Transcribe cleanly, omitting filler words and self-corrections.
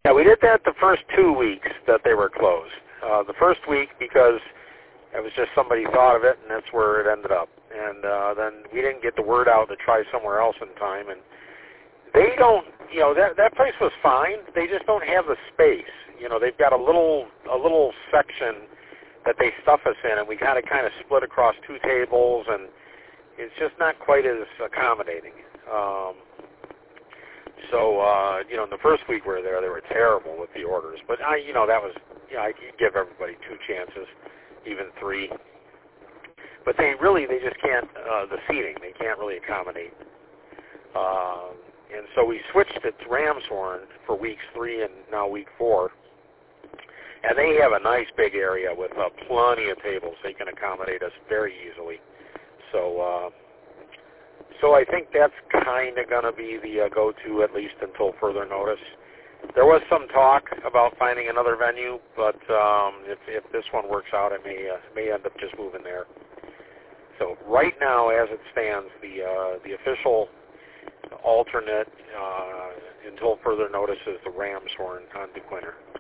Yeah, we did that the first 2 weeks that they were closed. The first week because it was just somebody thought of it, and that's where it ended up. And then we didn't get the word out to try somewhere else in time. And they don't, that place was fine. They just don't have the space. They've got a little section that they stuff us in, and we got to kind of split across 2 tables, and it's just not quite as accommodating. In the first week we were there, they were terrible with the orders. But I give everybody 2 chances, even 3. But they just can't, the seating, they can't really accommodate. And so we switched it to Ramshorn for weeks 3 and now week 4. And they have a nice big area with plenty of tables. They can accommodate us very easily. So I think that's kind of going to be the go-to, at least until further notice. There was some talk about finding another venue, but if this one works out, I may end up just moving there. So right now, as it stands, the official alternate until further notice is the Ramshorn on DeQuinter.